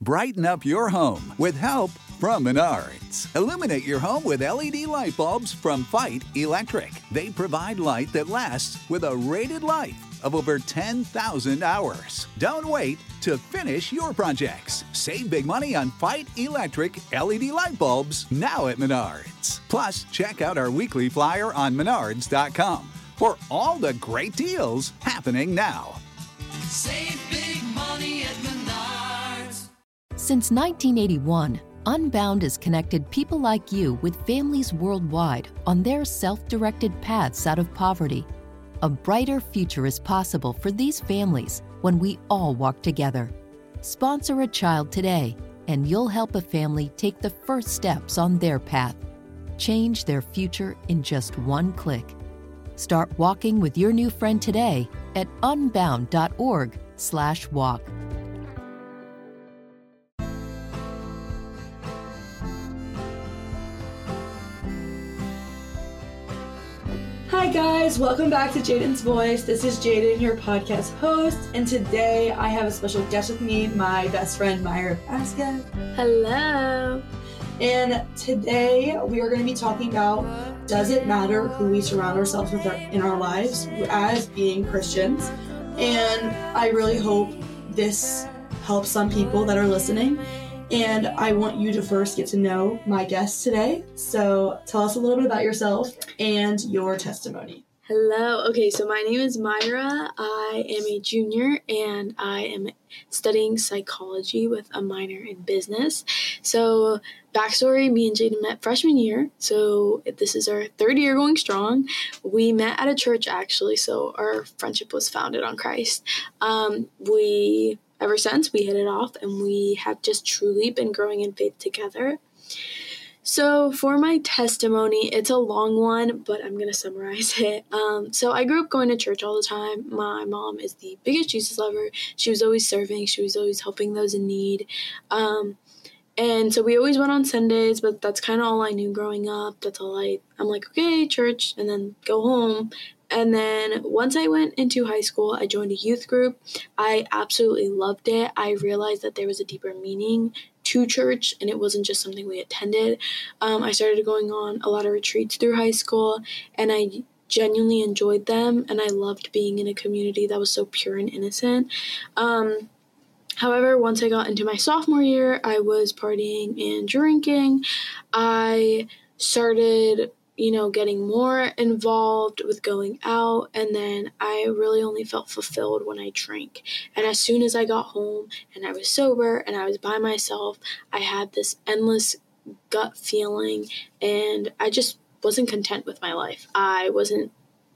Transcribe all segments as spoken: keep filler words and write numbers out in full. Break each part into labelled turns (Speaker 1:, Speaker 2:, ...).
Speaker 1: Brighten up your home with help from Menards. Illuminate your home with L E D light bulbs from Fight Electric. They provide light that lasts with a rated life of over ten thousand hours. Don't wait to finish your projects. Save big money on Fight Electric L E D light bulbs now at Menards. Plus, check out our weekly flyer on menards dot com for all the great deals happening now.
Speaker 2: Save big money at Menards.
Speaker 3: Since nineteen eighty-one, Unbound has connected people like you with families worldwide on their self-directed paths out of poverty. A brighter future is possible for these families when we all walk together. Sponsor a child today, and you'll help a family take the first steps on their path. Change their future in just one click. Start walking with your new friend today at unbound.org slash walk.
Speaker 4: Hi guys, welcome back to Jaden's Voice. This is Jaden, your podcast host, and today I have a special guest with me, my best friend Myra Vasquez.
Speaker 5: Hello.
Speaker 4: And today we are going to be talking about, does it matter who we surround ourselves with in our lives as being Christians? And I really hope this helps some people that are listening. And I want you to first get to know my guest today. So tell us a little bit about yourself and your testimony.
Speaker 5: Hello. Okay, so my name is Myra. I am a junior and I am studying psychology with a minor in business. So backstory, me and Jaden met freshman year. So this is our third year going strong. We met at a church actually, so our friendship was founded on Christ. Um, we... Ever since, we hit it off, and we have just truly been growing in faith together. So for my testimony, it's a long one, but I'm going to summarize it. Um, so I grew up going to church all the time. My mom is the biggest Jesus lover. She was always serving. She was always helping those in need. Um, and so we always went on Sundays, but that's kind of all I knew growing up. That's all I, I'm like, okay, church, and then go home. And then once I went into high school, I joined a youth group. I absolutely loved it. I realized that there was a deeper meaning to church, and it wasn't just something we attended. Um, I started going on a lot of retreats through high school, and I genuinely enjoyed them, and I loved being in a community that was so pure and innocent. Um, however, once I got into my sophomore year, I was partying and drinking. I started you know, getting more involved with going out, and then I really only felt fulfilled when I drank. And as soon as I got home and I was sober and I was by myself, I had this endless gut feeling, and I just wasn't content with my life. I wasn't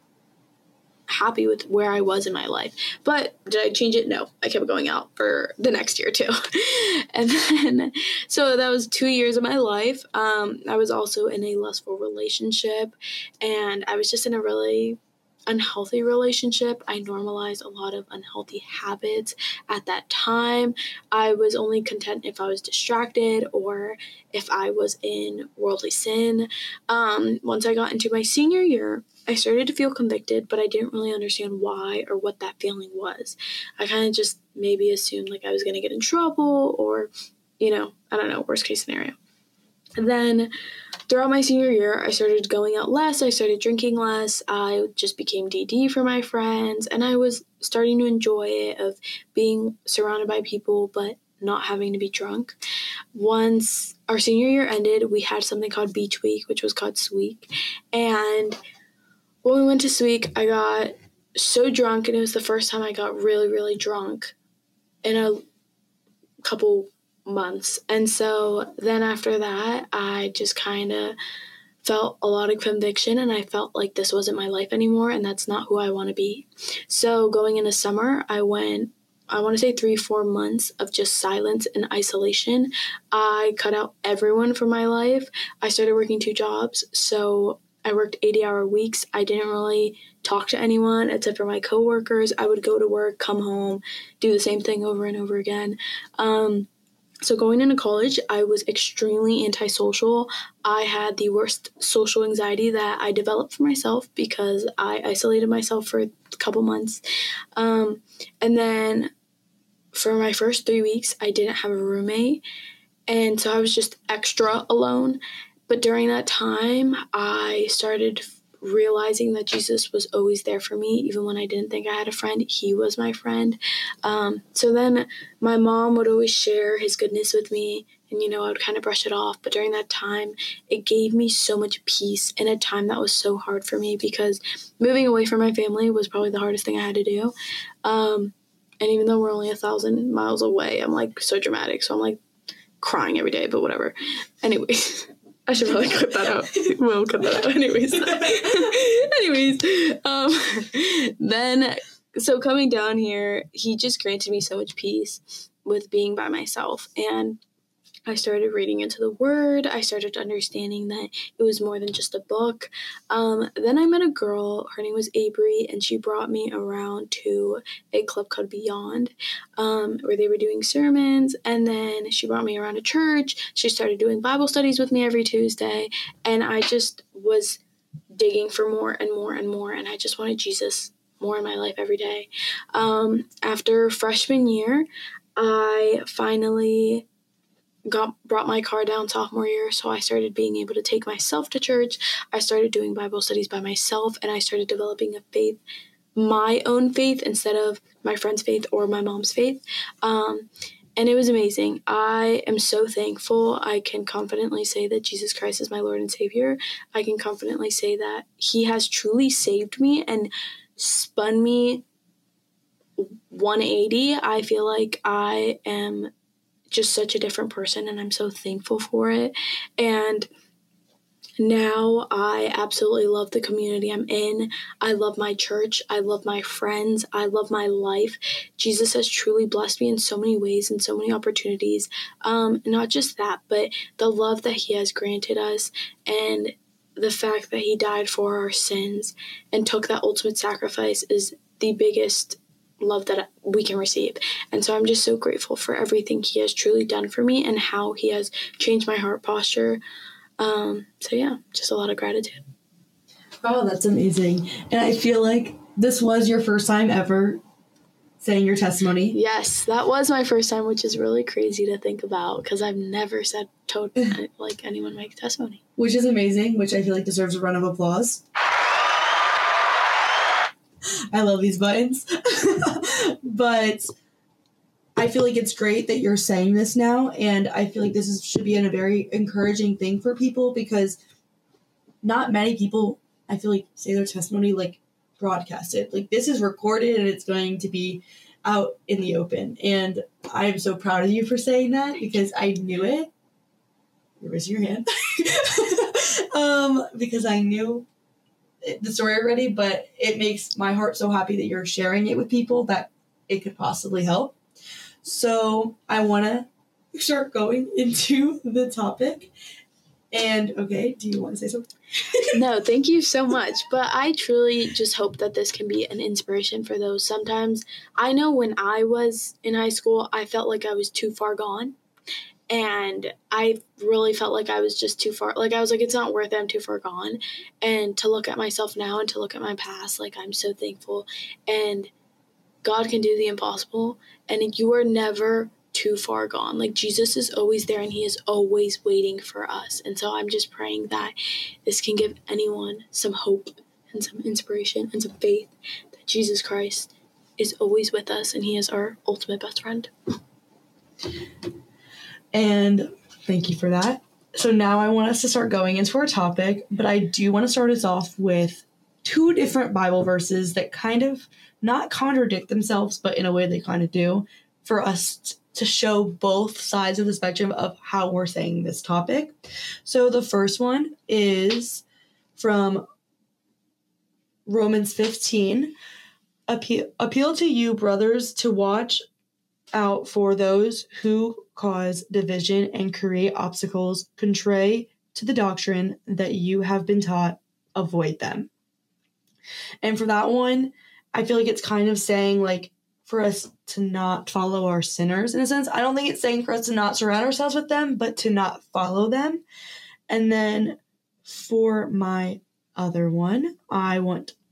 Speaker 5: happy with where I was in my life. But did I change it? No. I kept going out for the next year too. And then, so that was two years of my life. Um, I was also in a lustful relationship, and I was just in a really unhealthy relationship. I normalized a lot of unhealthy habits at that time. I was only content if I was distracted or if I was in worldly sin. Um, once I got into my senior year, I started to feel convicted, but I didn't really understand why or what that feeling was. I kind of just maybe assumed like I was going to get in trouble or, you know, I don't know, worst case scenario. And then throughout my senior year, I started going out less. I started drinking less. I just became D D for my friends, and I was starting to enjoy it of being surrounded by people, but not having to be drunk. Once our senior year ended, we had something called Beach Week, which was called Sweek. And when we went to Sweek, I got so drunk, and it was the first time I got really, really drunk in a couple months. And so then after that, I just kind of felt a lot of conviction, and I felt like this wasn't my life anymore, and that's not who I want to be. So going into summer, I went, I want to say three, four months of just silence and isolation. I cut out everyone from my life. I started working two jobs, so I worked eighty-hour weeks. I didn't really talk to anyone except for my coworkers. I would go to work, come home, do the same thing over and over again. Um, so going into college, I was extremely antisocial. I had the worst social anxiety that I developed for myself because I isolated myself for a couple months. Um, and then for my first three weeks, I didn't have a roommate, and so I was just extra alone. But during that time, I started realizing that Jesus was always there for me. Even when I didn't think I had a friend, he was my friend. Um, so then my mom would always share his goodness with me, and, you know, I would kind of brush it off. But during that time, it gave me so much peace in a time that was so hard for me, because moving away from my family was probably the hardest thing I had to do. Um, and even though we're only a thousand miles away, I'm like so dramatic. So I'm like crying every day, but whatever. Anyways, I should probably cut that out. We'll cut that out. Anyways. Anyways. Um, then, so coming down here, he just granted me so much peace with being by myself. And I started reading into the Word. I started understanding that it was more than just a book. Um, then I met a girl. Her name was Avery, and she brought me around to a club called Beyond, um, where they were doing sermons. And then she brought me around to church. She started doing Bible studies with me every Tuesday. And I just was digging for more and more and more. And I just wanted Jesus more in my life every day. Um, after freshman year, I finally got brought my car down sophomore year, so I started being able to take myself to church. I started doing Bible studies by myself, and I started developing a faith, my own faith, instead of my friend's faith or my mom's faith. Um, and it was amazing. I am so thankful. I can confidently say that Jesus Christ is my Lord and Savior. I can confidently say that he has truly saved me and spun me one eighty. I feel like I am just such a different person, and I'm so thankful for it. And now I absolutely love the community I'm in. I love my church. I love my friends. I love my life. Jesus has truly blessed me in so many ways and so many opportunities. Um, not just that, but the love that he has granted us, and the fact that he died for our sins and took that ultimate sacrifice is the biggest love that we can receive. And so I'm just so grateful for everything he has truly done for me and how he has changed my heart posture. Um, so yeah, just a lot of gratitude.
Speaker 4: Oh, that's amazing. And I feel like this was your first time ever saying your testimony.
Speaker 5: Yes, that was my first time, which is really crazy to think about, because I've never said to like anyone make testimony. Which
Speaker 4: is amazing, which I feel like deserves a round of applause. I love these buttons. But I feel like it's great that you're saying this now, and I feel like this is, should be a very encouraging thing for people, because not many people, I feel like, say their testimony, like, broadcasted. Like, this is recorded, and it's going to be out in the open. And I am so proud of you for saying that, because I knew it. You're raising your hand. um, because I knew the story already, but it makes my heart so happy that you're sharing it with people that it could possibly help. So I want to start going into the topic. And, okay, do you want to say something?
Speaker 5: No, thank you so much. But I truly just hope that this can be an inspiration for those. Sometimes, I know when I was in high school, I felt like I was too far gone. And I really felt like I was just too far. Like, I was like, it's not worth it. I'm too far gone. And to look at myself now and to look at my past, like, I'm so thankful. And God can do the impossible. And you are never too far gone. Like, Jesus is always there, and he is always waiting for us. And so I'm just praying that this can give anyone some hope and some inspiration and some faith that Jesus Christ is always with us, and he is our ultimate best friend.
Speaker 4: And thank you for that. So now I want us to start going into our topic, but I do want to start us off with two different Bible verses that kind of not contradict themselves, but in a way they kind of do, for us t- to show both sides of the spectrum of how we're saying this topic. So the first one is from Romans fifteen. Appeal, appeal to you, brothers, to watch out for those who cause division and create obstacles contrary to the doctrine that you have been taught. Avoid them. And for that one, I feel like it's kind of saying, like, for us to not follow our sinners, in a sense. I don't think it's saying for us to not surround ourselves with them, but to not follow them. And then for my other one, I want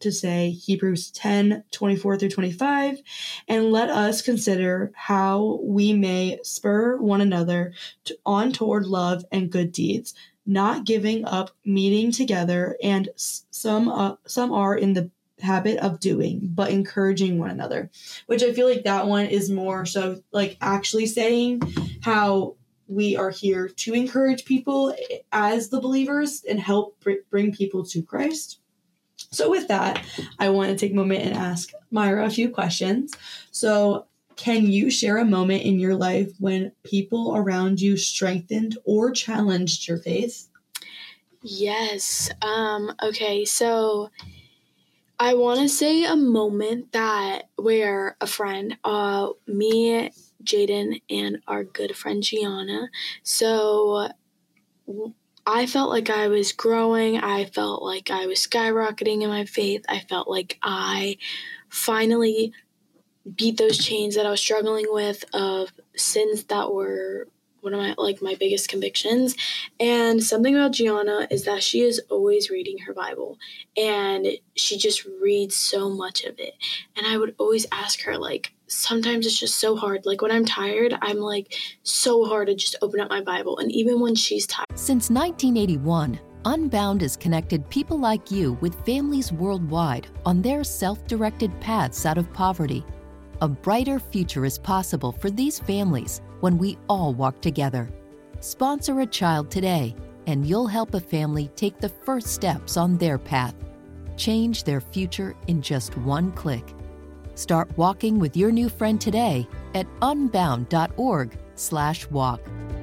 Speaker 4: to say Hebrews ten, twenty-four through twenty-five, and let us consider how we may spur one another to, on toward love and good deeds, not giving up meeting together, and some uh, some are in the habit of doing, but encouraging one another. Which I feel like that one is more so like actually saying how we are here to encourage people as the believers and help br- bring people to Christ. So with that, I want to take a moment and ask Myra a few questions. So can you share a moment in your life when people around you strengthened or challenged your faith?
Speaker 5: Yes. Um, okay, so I want to say a moment that where a friend, uh, me, Jaden, and our good friend Gianna, so I felt like I was growing. I felt like I was skyrocketing in my faith. I felt like I finally beat those chains that I was struggling with of sins that were one of my, like, my biggest convictions. And something about Gianna is that she is always reading her Bible, and she just reads so much of it. And I would always ask her, like, sometimes it's just so hard. Like, when I'm tired, I'm, like, so hard to just open up my Bible. And even when she's tired.
Speaker 3: Since nineteen eighty-one, Unbound has connected people like you with families worldwide on their self-directed paths out of poverty. A brighter future is possible for these families when we all walk together. Sponsor a child today, and you'll help a family take the first steps on their path. Change their future in just one click. Start walking with your new friend today at unbound.org slash walk.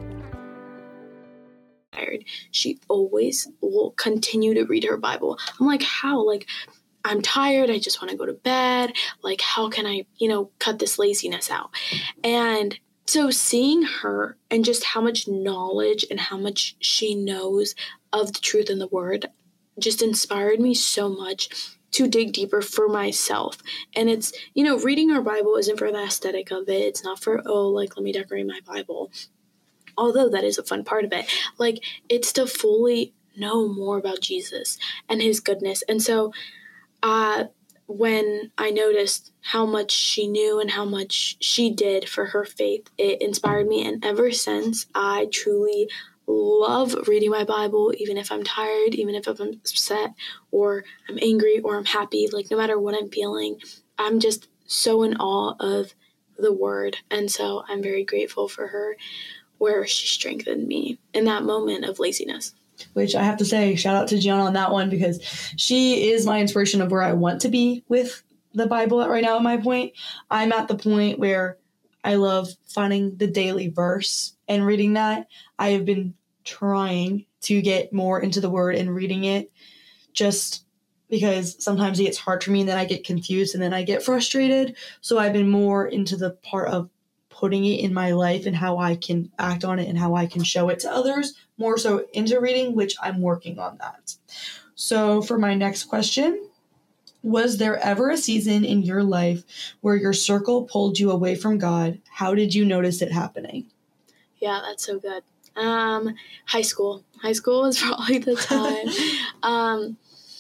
Speaker 5: She always will continue to read her Bible. I'm like, how? Like, I'm tired. I just want to go to bed. Like, how can I, you know, cut this laziness out? And so seeing her and just how much knowledge and how much she knows of the truth in the word just inspired me so much to dig deeper for myself. And it's, you know, reading our Bible isn't for the aesthetic of it. It's not for, oh, like, let me decorate my Bible. Although that is a fun part of it. Like, it's to fully know more about Jesus and his goodness. And so uh, when I noticed how much she knew and how much she did for her faith, it inspired me. And ever since, I truly love reading my Bible, even if I'm tired, even if I'm upset or I'm angry or I'm happy. Like, no matter what I'm feeling, I'm just so in awe of the word. And so I'm very grateful for her, where she strengthened me in that moment of laziness.
Speaker 4: Which I have to say, shout out to Gianna on that one, because she is my inspiration of where I want to be with the Bible right now at my point. I'm at the point where I love finding the daily verse and reading that. I have been trying to get more into the word and reading it, just because sometimes it gets hard for me and then I get confused and then I get frustrated. So I've been more into the part of putting it in my life and how I can act on it and how I can show it to others, more so into reading, which I'm working on that. So for my next question, was there ever a season in your life where your circle pulled you away from God? How did you notice it happening?
Speaker 5: Yeah, that's so good. Um, high school. High school was probably the time. um,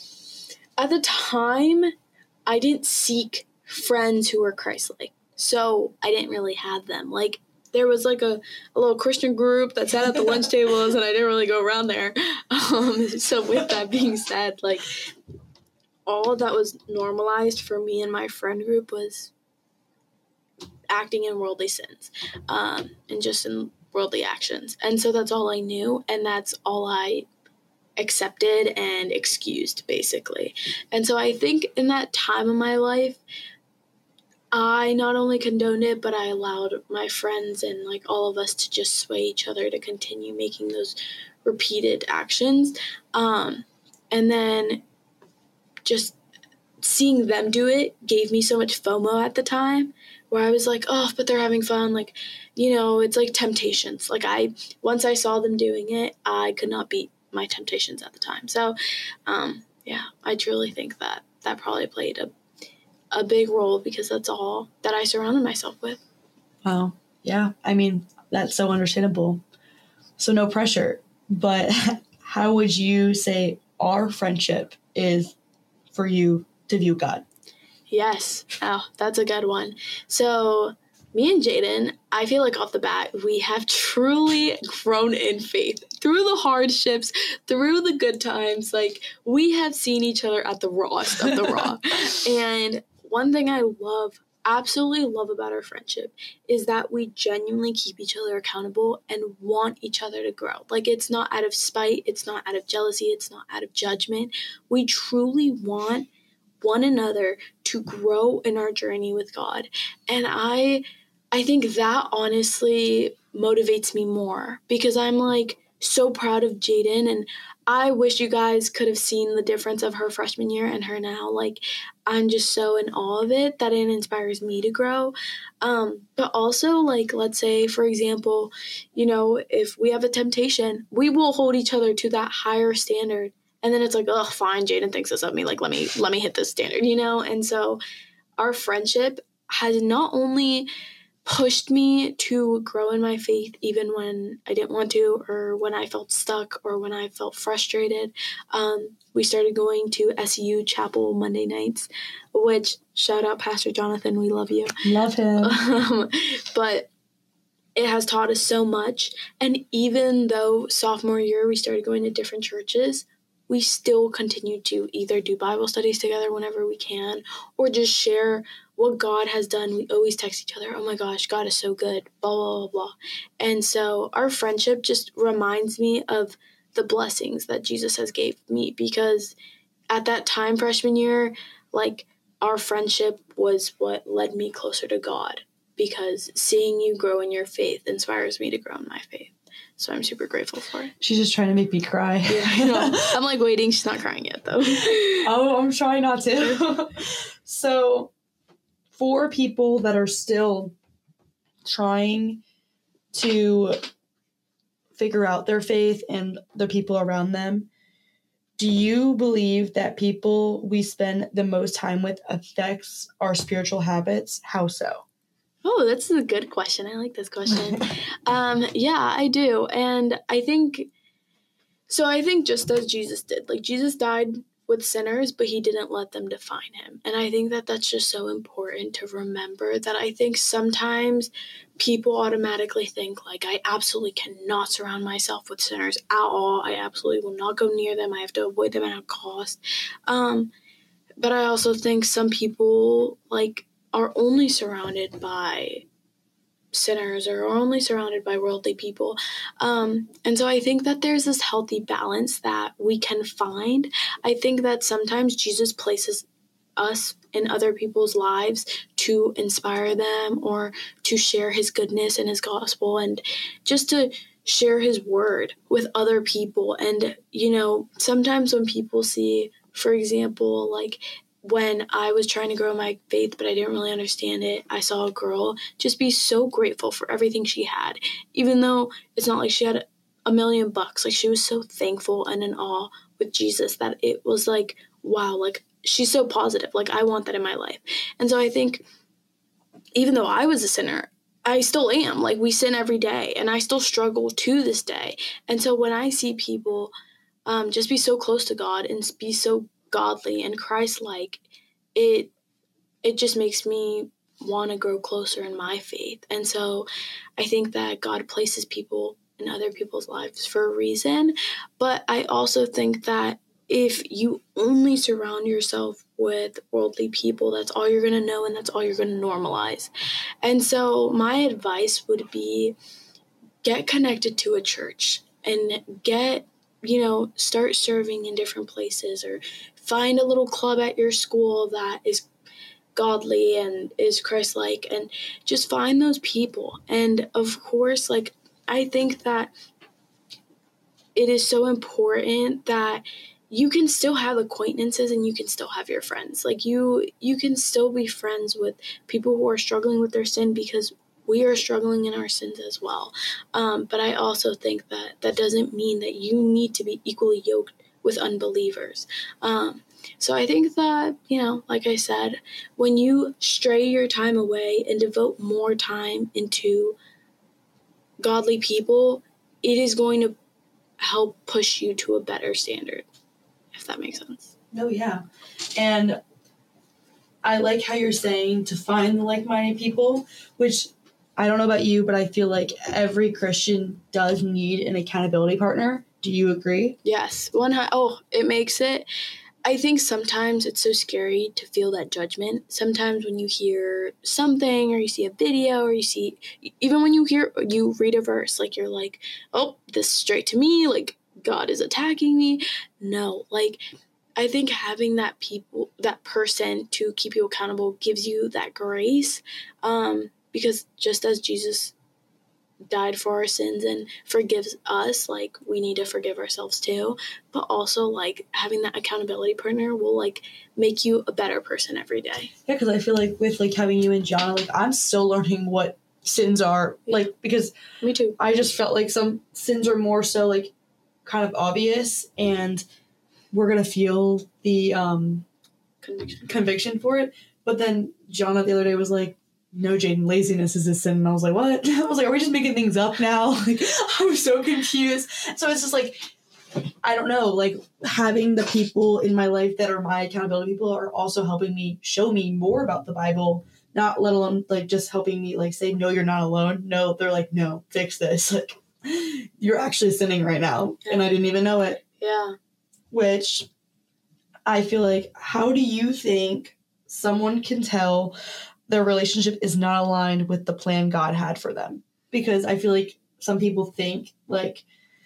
Speaker 5: at the time, I didn't seek friends who were Christ-like. So I didn't really have them. Like, there was like a, a little Christian group that sat at the lunch tables, and I didn't really go around there. Um, so with that being said, like, all that was normalized for me and my friend group was acting in worldly sins, um, and just in worldly actions. And so that's all I knew, and that's all I accepted and excused, basically. And so I think in that time of my life, I not only condoned it, but I allowed my friends and, like, all of us to just sway each other to continue making those repeated actions. Um, and then just seeing them do it gave me so much FOMO at the time, where I was like, oh, but they're having fun. Like, you know, it's like temptations. Like, I, once I saw them doing it, I could not beat my temptations at the time. So, um, yeah, I truly think that that probably played a a big role, because that's all that I surrounded myself with.
Speaker 4: Wow. Yeah. I mean, that's so understandable. So no pressure. But how would you say our friendship is for you to view God?
Speaker 5: Yes. Oh, that's a good one. So me and Jaden, I feel like off the bat, we have truly grown in faith through the hardships, through the good times. Like, we have seen each other at the rawest of the raw. And one thing I love, absolutely love about our friendship is that we genuinely keep each other accountable and want each other to grow. Like, it's not out of spite, it's not out of jealousy, it's not out of judgment. We truly want one another to grow in our journey with God. And I I think that honestly motivates me more, because I'm like so proud of Jaden, and I wish you guys could have seen the difference of her freshman year and her now. Like, I'm just so in awe of it that it inspires me to grow. Um, but also, like, let's say, for example, you know, if we have a temptation, we will hold each other to that higher standard. And then it's like, oh, fine, Jaden thinks this of me. Like, let me let me hit this standard, you know? And so our friendship has not only pushed me to grow in my faith even when I didn't want to, or when I felt stuck, or when I felt frustrated. Um, we started going to S E U Chapel Monday nights, which, shout out Pastor Jonathan, we love you.
Speaker 4: Love him.
Speaker 5: Um, but it has taught us so much. And even though sophomore year we started going to different churches, we still continue to either do Bible studies together whenever we can, or just share what God has done. We always text each other, oh my gosh, God is so good, blah, blah, blah, blah. And so our friendship just reminds me of the blessings that Jesus has gave me, because at that time, freshman year, like, our friendship was what led me closer to God, because seeing you grow in your faith inspires me to grow in my faith. So I'm super grateful for it.
Speaker 4: She's just trying to make me cry.
Speaker 5: Yeah, I know. I'm like waiting. She's not crying yet, though.
Speaker 4: Oh, I'm trying not to. So, for people that are still trying to figure out their faith and the people around them, do you believe that people we spend the most time with affects our spiritual habits? How so?
Speaker 5: Oh, that's a good question. I like this question. um, yeah, I do. And I think, so I think just as Jesus did, like, Jesus died with sinners, but he didn't let them define him. And I think that that's just so important to remember, that I think sometimes people automatically think, like, I absolutely cannot surround myself with sinners at all. I absolutely will not go near them. I have to avoid them at all cost. Um, but I also think some people, like, are only surrounded by sinners, or are only surrounded by worldly people. Um, and so I think that there's this healthy balance that we can find. I think that sometimes Jesus places us in other people's lives to inspire them, or to share his goodness and his gospel, and just to share his word with other people. And, you know, sometimes when people see, for example, like, when I was trying to grow my faith, but I didn't really understand it, I saw a girl just be so grateful for everything she had, even though it's not like she had a million bucks. Like, she was so thankful and in awe with Jesus that it was like, wow, like, she's so positive. Like, I want that in my life. And so I think even though I was a sinner, I still am. Like, we sin every day, and I still struggle to this day. And so when I see people um, just be so close to God and be so godly and Christ-like, it it just makes me want to grow closer in my faith. And so I think that God places people in other people's lives for a reason. But I also think that if you only surround yourself with worldly people, that's all you're going to know, and that's all you're going to normalize. And so my advice would be, get connected to a church, and get, you know, start serving in different places, or find a little club at your school that is godly and is Christ-like, and just find those people. And of course, like, I think that it is so important that you can still have acquaintances and you can still have your friends. Like, you you can still be friends with people who are struggling with their sin, because we are struggling in our sins as well. Um, but I also think that that doesn't mean that you need to be equally yoked with unbelievers. Um, so I think that, you know, like I said, when you stray your time away and devote more time into godly people, it is going to help push you to a better standard, if that makes sense.
Speaker 4: No, yeah. And I like how you're saying to find the like-minded people, which I don't know about you, but I feel like every Christian does need an accountability partner. Do you agree?
Speaker 5: Yes. One. Oh, it makes it. I think sometimes it's so scary to feel that judgment. Sometimes when you hear something or you see a video or you see, even when you hear, you read a verse, like you're like, oh, this is straight to me, like God is attacking me. No, like I think having that people, that person to keep you accountable gives you that grace, um, because just as Jesus died for our sins and forgives us, like we need to forgive ourselves too, but also like having that accountability partner will like make you a better person every day.
Speaker 4: Yeah, because I feel like with like having you and John, like I'm still learning what sins are, yeah. like because
Speaker 5: me too.
Speaker 4: I just felt like some sins are more so like kind of obvious and we're gonna feel the um
Speaker 5: conviction
Speaker 4: conviction for it, but then John the other day was like, no, Jaden, laziness is a sin. And I was like, what? I was like, are we just making things up now? Like, I was so confused. So it's just like, I don't know, like having the people in my life that are my accountability people are also helping me show me more about the Bible, not let alone like just helping me like say, no, you're not alone. No, they're like, no, fix this. Like you're actually sinning right now. Yeah. And I didn't even know it.
Speaker 5: Yeah.
Speaker 4: Which I feel like, how do you think someone can tell their relationship is not aligned with the plan God had for them? Because I feel like some people think like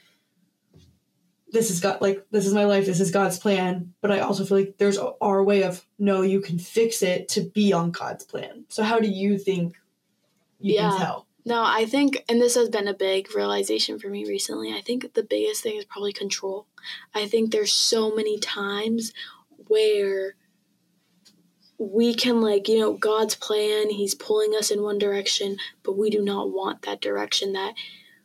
Speaker 4: this is God, like this is my life, this is God's plan. But I also feel like there's our way of no, you can fix it to be on God's plan. So how do you think you
Speaker 5: yeah.
Speaker 4: can tell?
Speaker 5: No, I think, and this has been a big realization for me recently, I think the biggest thing is probably control. I think there's so many times where we can, like, you know, God's plan, he's pulling us in one direction, but we do not want that direction, that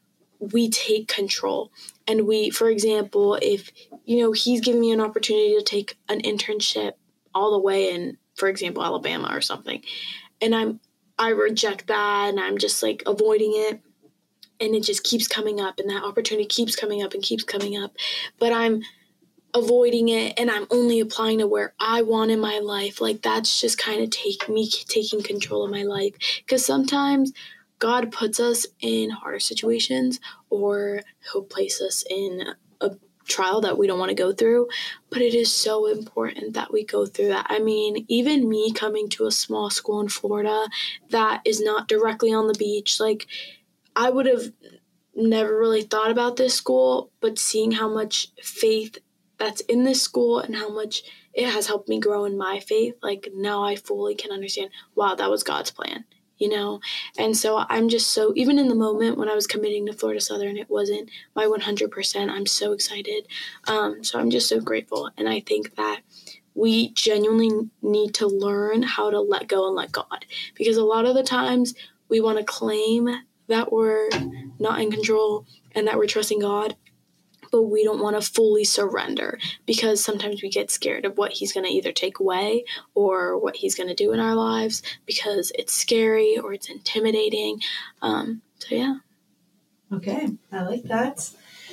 Speaker 5: we take control. And we, for example, if, you know, he's giving me an opportunity to take an internship all the way in, for example, Alabama or something, and I'm, I reject that and I'm just like avoiding it, and it just keeps coming up and that opportunity keeps coming up and keeps coming up, but I'm avoiding it and I'm only applying to where I want in my life. Like that's just kind of take me taking control of my life, because sometimes God puts us in harder situations or he'll place us in a trial that we don't want to go through, but it is so important that we go through that. I mean, even me coming to a small school in Florida that is not directly on the beach, like I would have never really thought about this school, but seeing how much faith that's in this school and how much it has helped me grow in my faith, like now I fully can understand, wow, that was God's plan, you know? And so I'm just so, even in the moment when I was committing to Florida Southern, it wasn't my one hundred percent. I'm so excited. Um, so I'm just so grateful. And I think that we genuinely need to learn how to let go and let God, because a lot of the times we want to claim that we're not in control and that we're trusting God, but we don't want to fully surrender, because sometimes we get scared of what he's going to either take away or what he's going to do in our lives, because it's scary or it's intimidating. Um, so, yeah.
Speaker 4: Okay, I like that.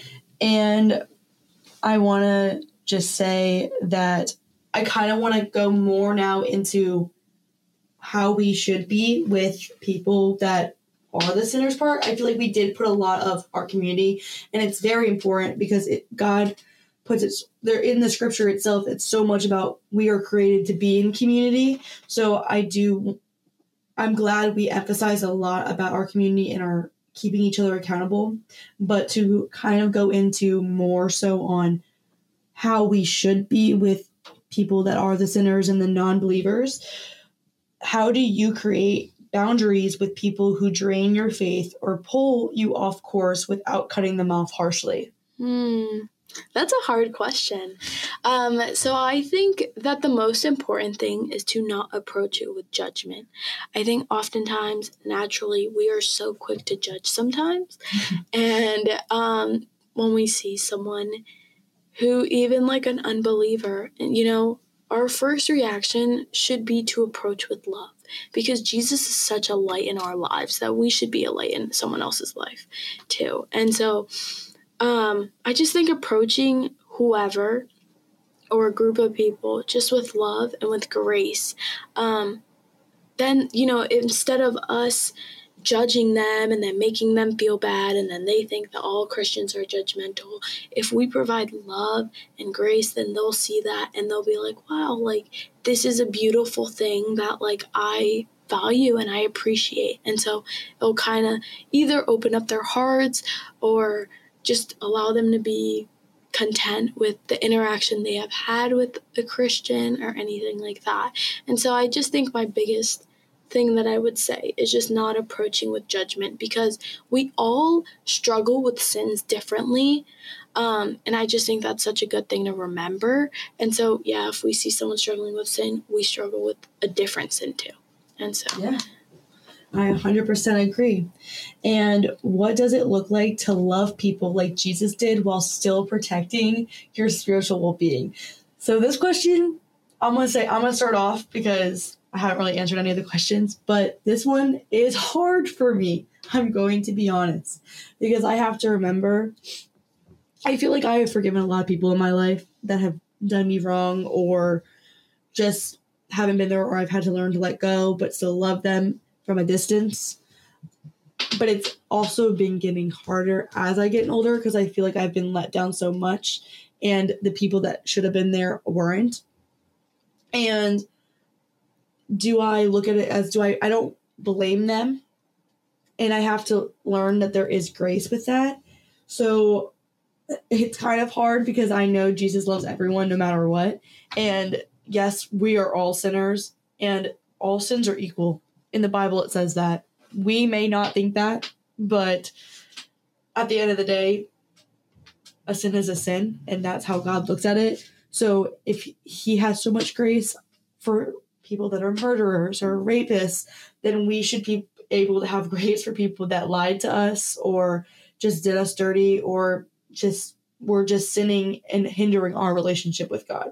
Speaker 4: And I want to just say that I kind of want to go more now into how we should be with people that are the sinner's part. I feel like we did put a lot of our community, and it's very important because it, God puts it there in the scripture itself. It's so much about we are created to be in community. So I do, I'm glad we emphasize a lot about our community and our keeping each other accountable, but to kind of go into more so on how we should be with people that are the sinners and the non-believers. How do you create boundaries with people who drain your faith or pull you off course without cutting them off harshly?
Speaker 5: Hmm, that's a hard question. Um, so I think that the most important thing is to not approach it with judgment. I think oftentimes, naturally, we are so quick to judge sometimes. And um, when we see someone who, even like an unbeliever, you know, our first reaction should be to approach with love, because Jesus is such a light in our lives that we should be a light in someone else's life too. And so um, I just think approaching whoever or a group of people just with love and with grace, um, then, you know, instead of us judging them and then making them feel bad and then they think that all Christians are judgmental, if we provide love and grace, then they'll see that and they'll be like, wow, like, this is a beautiful thing that, like, I value and I appreciate. And so it'll kind of either open up their hearts or just allow them to be content with the interaction they have had with a Christian or anything like that. And so I just think my biggest thing that I would say is just not approaching with judgment, because we all struggle with sins differently. Um, and I just think that's such a good thing to remember. And so, yeah, if we see someone struggling with sin, we struggle with a different sin too. And so,
Speaker 4: yeah, I one hundred percent agree. And what does it look like to love people like Jesus did while still protecting your spiritual well-being? So this question, I'm going to say, I'm going to start off because I haven't really answered any of the questions, but this one is hard for me. I'm going to be honest, because I have to remember, I feel like I have forgiven a lot of people in my life that have done me wrong or just haven't been there, or I've had to learn to let go, but still love them from a distance. But it's also been getting harder as I get older, because I feel like I've been let down so much and the people that should have been there weren't. And do I look at it as, do I, I don't blame them. And I have to learn that there is grace with that. So it's kind of hard because I know Jesus loves everyone no matter what. And yes, we are all sinners and all sins are equal. In the Bible, it says that. We may not think that, but at the end of the day, a sin is a sin, and that's how God looks at it. So if he has so much grace for people that are murderers or rapists, then we should be able to have grace for people that lied to us or just did us dirty or just were just sinning and hindering our relationship with God.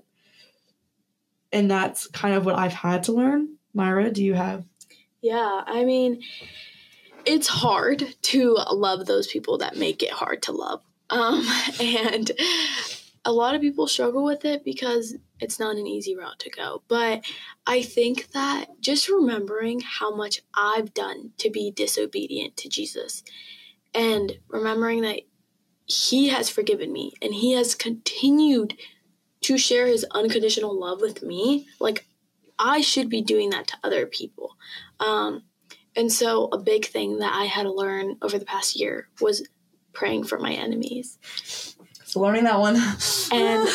Speaker 4: And that's kind of what I've had to learn. Myra, do you have?
Speaker 5: Yeah, I mean, it's hard to love those people that make it hard to love. Um, and a lot of people struggle with it because it's not an easy route to go. But I think that just remembering how much I've done to be disobedient to Jesus and remembering that he has forgiven me and he has continued to share his unconditional love with me, like, I should be doing that to other people. Um, and so a big thing that I had to learn over the past year was praying for my enemies.
Speaker 4: So learning that one.
Speaker 5: And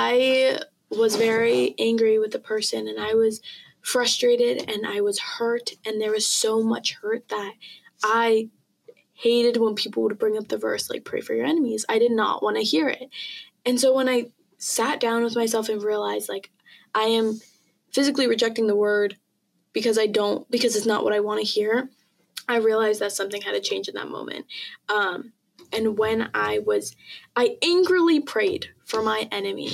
Speaker 5: I was very angry with the person, and I was frustrated, and I was hurt, and there was so much hurt that I hated when people would bring up the verse, like, pray for your enemies. I did not want to hear it. And so when I sat down with myself and realized, like, I am physically rejecting the word because I don't, because it's not what I want to hear, I realized that something had to change in that moment. Um, and when I was, I angrily prayed for my enemy,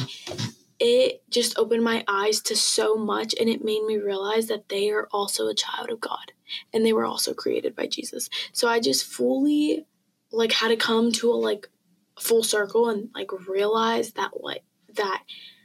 Speaker 5: it just opened my eyes to so much, and it made me realize that they are also a child of God, and they were also created by Jesus. So I just fully, like, had to come to a, like, full circle and, like, realize that, like, that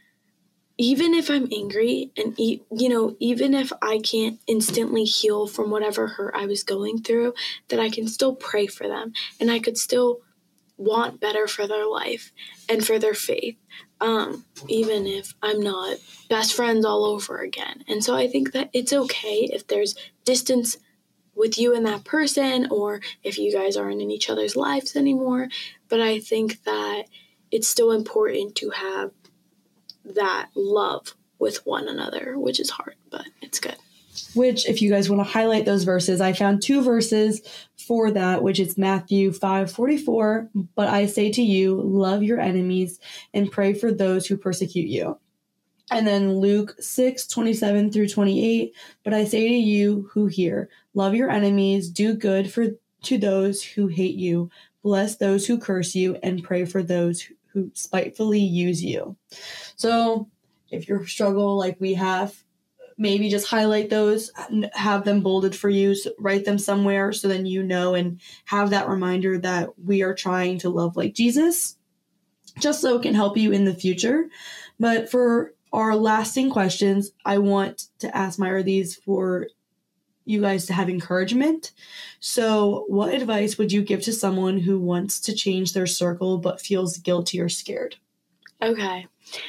Speaker 5: even if I'm angry and, e- you know, even if I can't instantly heal from whatever hurt I was going through, that I can still pray for them and I could still want better for their life and for their faith, um, even if I'm not best friends all over again. And so I think that it's okay if there's distance with you and that person, or if you guys aren't in each other's lives anymore. But I think that it's still important to have that love with one another, which is hard, but it's good.
Speaker 4: Which, if you guys want to highlight those verses, I found two verses for that, which is Matthew five forty-four. But I say to you, love your enemies and pray for those who persecute you. And then Luke six twenty-seven through twenty-eight. But I say to you who hear, love your enemies, do good for to those who hate you, bless those who curse you, and pray for those who who spitefully use you. So if you struggle like we have, maybe just highlight those, have them bolded for you, so write them somewhere so then you know and have that reminder that we are trying to love like Jesus. just so it can help you in the future. But for our lasting questions, I want to ask Myra these for you guys to have encouragement. So what advice would you give to someone who wants to change their circle but feels guilty or scared?
Speaker 5: Okay.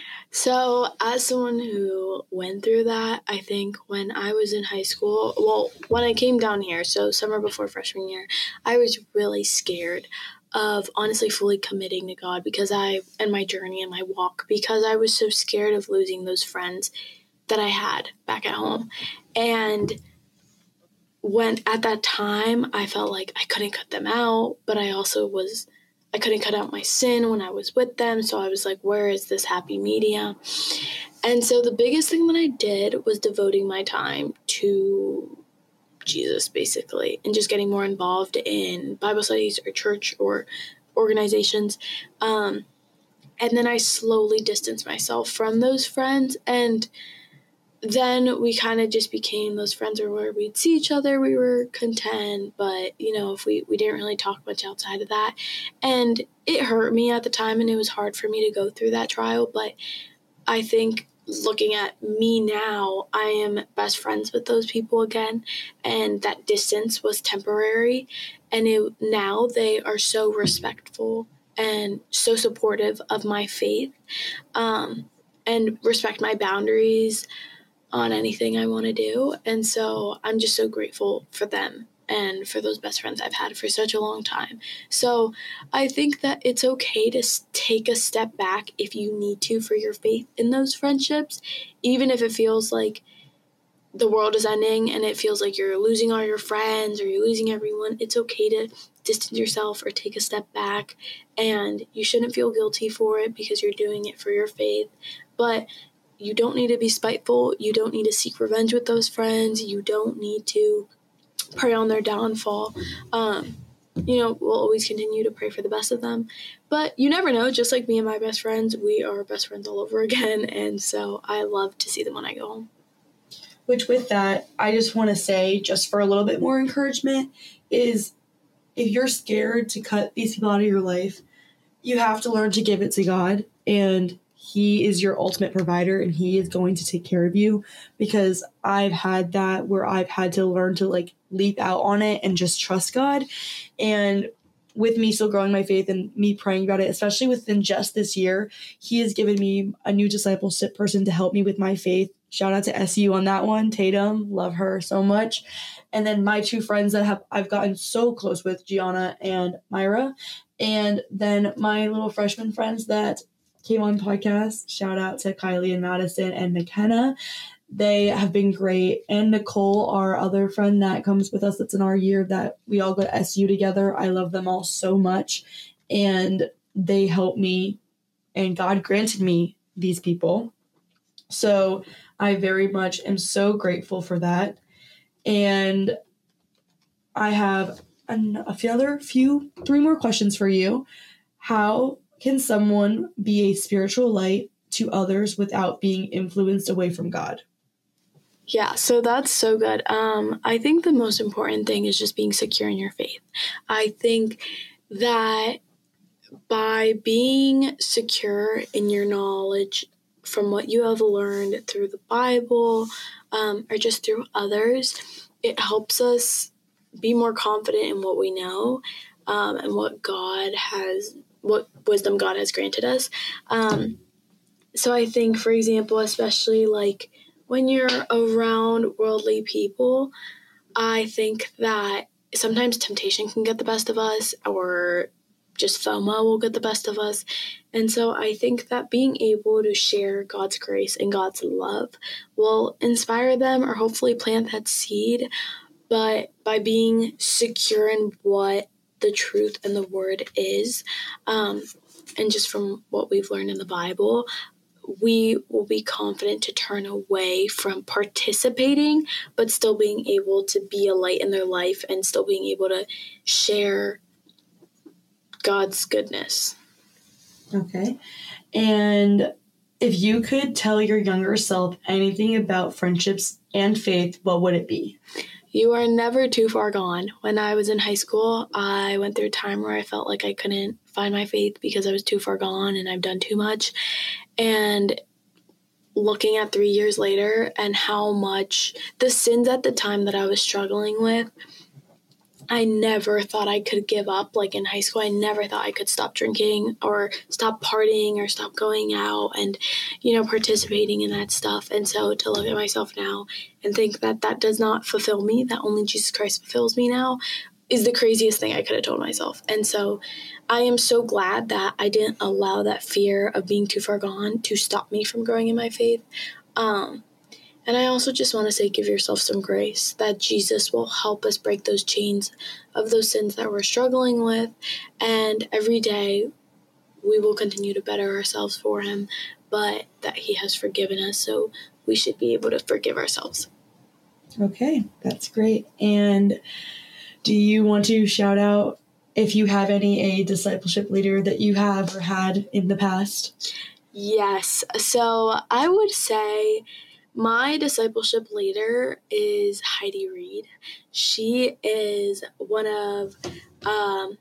Speaker 5: So as someone who went through that, I think when I was in high school, well, when I came down here, so summer before freshman year, I was really scared of honestly fully committing to God because I, and my journey and my walk, because I was so scared of losing those friends that I had back at home. And when at that time, I felt like I couldn't cut them out, but I also was, I couldn't cut out my sin when I was with them. So I was like, where is this happy medium? And so the biggest thing that I did was devoting my time to Jesus, basically, and just getting more involved in Bible studies or church or organizations. Um, and then I slowly distanced myself from those friends. And then we kind of just became those friends where we'd see each other, we were content, but, you know, if we, we didn't really talk much outside of that. And it hurt me at the time, and it was hard for me to go through that trial. But I think looking at me now, I am best friends with those people again, and that distance was temporary. And it, now they are so respectful and so supportive of my faith, um, and respect my boundaries on anything I want to do. And so I'm just so grateful for them and for those best friends I've had for such a long time. So I think that it's okay to take a step back if you need to for your faith in those friendships, even if it feels like the world is ending and it feels like you're losing all your friends or you're losing everyone. It's okay to distance yourself or take a step back, and you shouldn't feel guilty for it because you're doing it for your faith. But you don't need to be spiteful. You don't need to seek revenge with those friends. You don't need to pray on their downfall. Um, you know, we'll always continue to pray for the best of them. But you never know. Just like me and my best friends, we are best friends all over again. And so I love to see them when I go home.
Speaker 4: Which with that, I just want to say, just for a little bit more encouragement, is if you're scared to cut these people out of your life, you have to learn to give it to God. And He is your ultimate provider, and He is going to take care of you, because I've had that where I've had to learn to like leap out on it and just trust God. And with me still growing my faith and me praying about it, especially within just this year, He has given me a new discipleship person to help me with my faith. Shout out to S U on that one. Tatum, love her so much. And then my two friends that have I've gotten so close with, Gianna and Myra. And then my little freshman friends that came on podcast. Shout out to Kylie and Madison and McKenna. They have been great. And Nicole, our other friend that comes with us that's in our year that we all go to S U together. I love them all so much. And they helped me, and God granted me these people. So I very much am so grateful for that. And I have an, a few other few, three more questions for you. How can someone be a spiritual light to others without being influenced away from God?
Speaker 5: Yeah, so that's so good. Um, I think the most important thing is just being secure in your faith. I think that by being secure in your knowledge from what you have learned through the Bible, um, or just through others, it helps us be more confident in what we know, um, and what God has, what wisdom God has granted us. Um, so I think, for example, especially like when you're around worldly people, I think that sometimes temptation can get the best of us, or just FOMO will get the best of us. And so I think that being able to share God's grace and God's love will inspire them, or hopefully plant that seed. But by being secure in what the truth and the word is, um, and just from what we've learned in the Bible, we will be confident to turn away from participating, but still being able to be a light in their life and still being able to share God's goodness.
Speaker 4: Okay. And if you could tell your younger self anything about friendships and faith, what would it be?
Speaker 5: You are never too far gone. When I was in high school, I went through a time where I felt like I couldn't find my faith because I was too far gone and I've done too much. And looking at three years later and how much the sins at the time that I was struggling with, I never thought I could give up. Like in high school, I never thought I could stop drinking or stop partying or stop going out and, you know, participating in that stuff. And so to look at myself now and think that that does not fulfill me, that only Jesus Christ fulfills me now, is the craziest thing I could have told myself. And so I am so glad that I didn't allow that fear of being too far gone to stop me from growing in my faith. Um, And I also just want to say, give yourself some grace, that Jesus will help us break those chains of those sins that we're struggling with. And every day we will continue to better ourselves for him, but that he has forgiven us. So we should be able to forgive ourselves.
Speaker 4: Okay, that's great. And do you want to shout out, if you have any, a discipleship leader that you have or had in the past?
Speaker 5: Yes. So I would say my discipleship leader is Heidi Reed. She is one of um,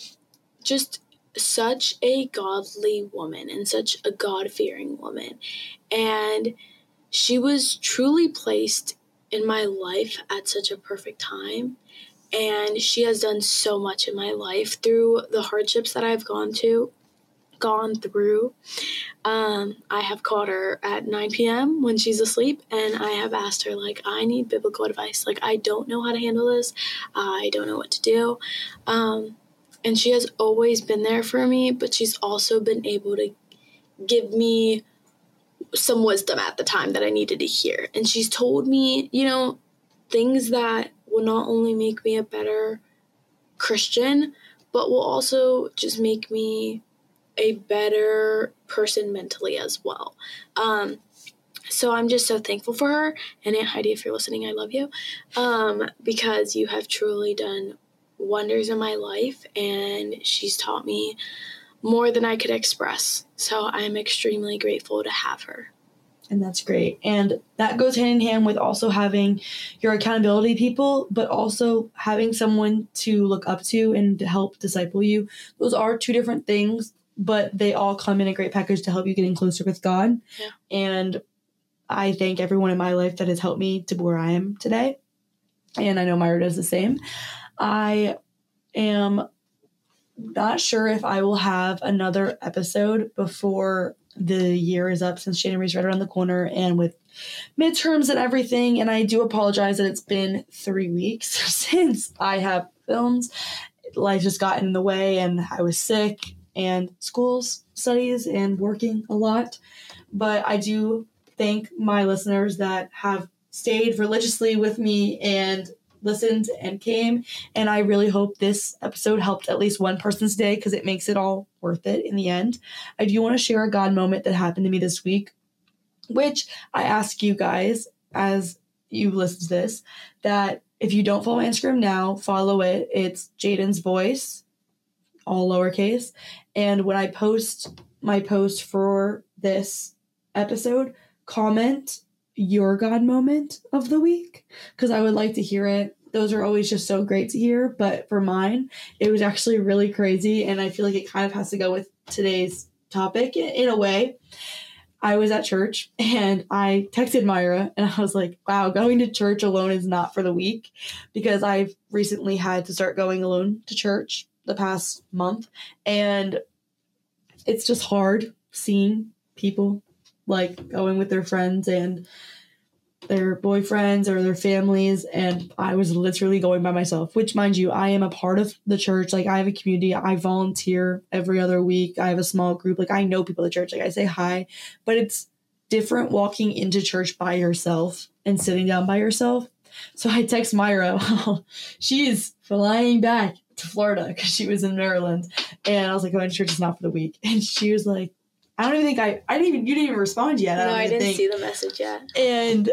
Speaker 5: just such a godly woman and such a God-fearing woman. And she was truly placed in my life at such a perfect time. And she has done so much in my life through the hardships that I've gone to, gone through. Um, I have called her at nine p.m. when she's asleep, and I have asked her, like, I need biblical advice. Like, I don't know how to handle this. I don't know what to do. Um, and she has always been there for me, but she's also been able to give me some wisdom at the time that I needed to hear. And she's told me, you know, things that will not only make me a better Christian, but will also just make me a better person mentally as well. Um, so I'm just so thankful for her. And Aunt Heidi, if you're listening, I love you, um, because you have truly done wonders in my life, and she's taught me more than I could express. So I'm extremely grateful to have her.
Speaker 4: And that's great. And that goes hand in hand with also having your accountability people, but also having someone to look up to and to help disciple you. Those are two different things, but they all come in a great package to help you getting closer with God.
Speaker 5: Yeah.
Speaker 4: And I thank everyone in my life that has helped me to where I am today. And I know Myra does the same. I am not sure if I will have another episode before the year is up, since January's right around the corner and with midterms and everything. And I do apologize that it's been three weeks since I have filmed. Life just got in the way, and I was sick, and schools, studies, and working a lot. But I do thank my listeners that have stayed religiously with me and listened and came. And I really hope this episode helped at least one person's day, because it makes it all worth it in the end. I do want to share a God moment that happened to me this week, which I ask you guys as you listen to this, that if you don't follow my Instagram now, follow it. It's Jaden's Voice, all lowercase. And when I post my post for this episode, comment your God moment of the week, because I would like to hear it. Those are always just so great to hear. But for mine, it was actually really crazy, and I feel like it kind of has to go with today's topic in a way. I was at church, and I texted Myra, and I was like, wow, going to church alone is not for the weak, because I've recently had to start going alone to church the past month, and it's just hard seeing people like going with their friends and their boyfriends or their families, and I was literally going by myself, which, mind you, I am a part of the church. Like, I have a community. I volunteer every other week. I have a small group. Like, I know people at church. Like, I say hi, but it's different walking into church by yourself and sitting down by yourself. So I text Myra. She is flying back to Florida because she was in Maryland, and I was like, going to church is not for the week. And she was like, I don't even think I, I didn't even, you didn't even respond yet.
Speaker 5: No,
Speaker 4: I, don't
Speaker 5: I
Speaker 4: even
Speaker 5: didn't
Speaker 4: think.
Speaker 5: see the message yet.
Speaker 4: And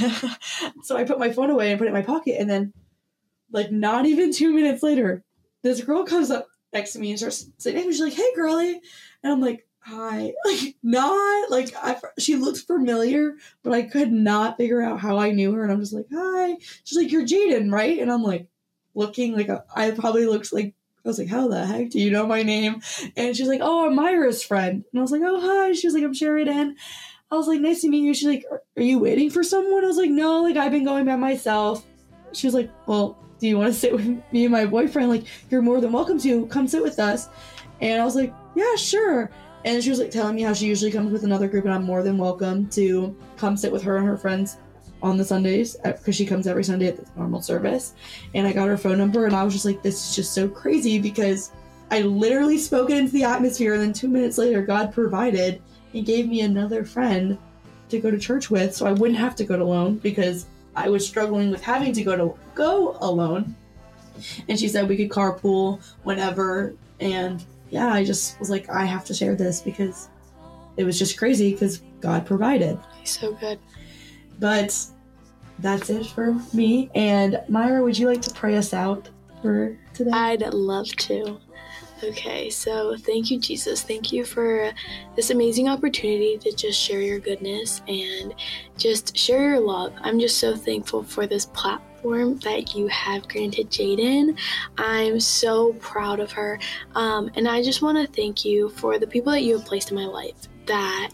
Speaker 4: so I put my phone away and put it in my pocket. And then, like, not even two minutes later, this girl comes up next to me and starts saying, she's like, hey, girly. And I'm like, hi. Like, not, like, I, she looked familiar, but I could not figure out how I knew her. And I'm just like, hi. She's like, you're Jaden, right? And I'm like, looking like a, I probably looks like I was like, how the heck do you know my name? And she's like, oh, I'm Myra's friend. And I was like, oh, hi. She was like, I'm Sheridan. I was like, nice to meet you. She's like, are you waiting for someone? I was like, no, like, I've been going by myself. She was like, well, do you want to sit with me and my boyfriend? Like, you're more than welcome to. Come sit with us. And I was like, yeah, sure. And she was like telling me how she usually comes with another group and I'm more than welcome to come sit with her and her friends on the Sundays, because she comes every Sunday at the normal service. And I got her phone number and I was just like, this is just so crazy, because I literally spoke it into the atmosphere, and then two minutes later God provided and gave me another friend to go to church with, so I wouldn't have to go alone, because I was struggling with having to go to go alone. And she said we could carpool whenever, and yeah, I just was like, I have to share this because it was just crazy, because God provided.
Speaker 5: He's so good.
Speaker 4: But that's it for me. And Myra, would you like to pray us out for today?
Speaker 5: I'd love to. Okay, so thank you, Jesus. Thank you for this amazing opportunity to just share your goodness and just share your love. I'm just so thankful for this platform that you have granted Jaden. I'm so proud of her. Um, and I just want to thank you for the people that you have placed in my life that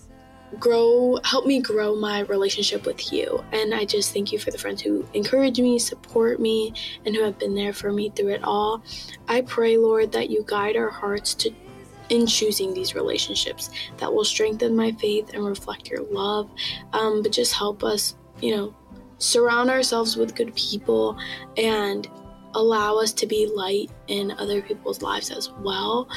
Speaker 5: grow, help me grow my relationship with you. And I just thank you for the friends who encourage me, support me, and who have been there for me through it all. I pray, Lord, that you guide our hearts to in choosing these relationships that will strengthen my faith and reflect your love, um, but just help us, you know, surround ourselves with good people and allow us to be light in other people's lives as well.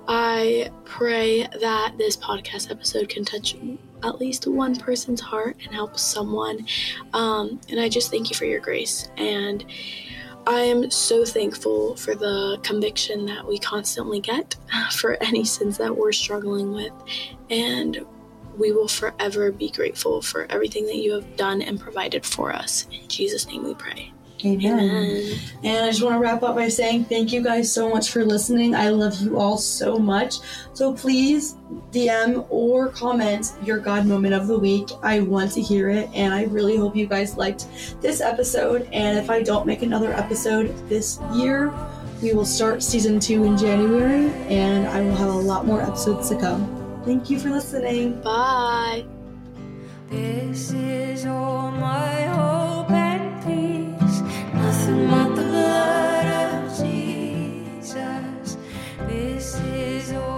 Speaker 5: I pray that this podcast episode can touch at least one person's heart and help someone. Um, and I just thank you for your grace. And I am so thankful for the conviction that we constantly get for any sins that we're struggling with. And we will forever be grateful for everything that you have done and provided for us. In Jesus' name we pray.
Speaker 4: Amen.
Speaker 5: Amen.
Speaker 4: And I just want to wrap up by saying thank you guys so much for listening. I love you all so much. So please D M or comment your God moment of the week. I want to hear it, and I really hope you guys liked this episode. And if I don't make another episode this year, we will start season two in January, and I will have a lot more episodes to come. Thank you for listening.
Speaker 5: Bye.
Speaker 6: This is all my hope and peace, nothing but the blood of Jesus. This is all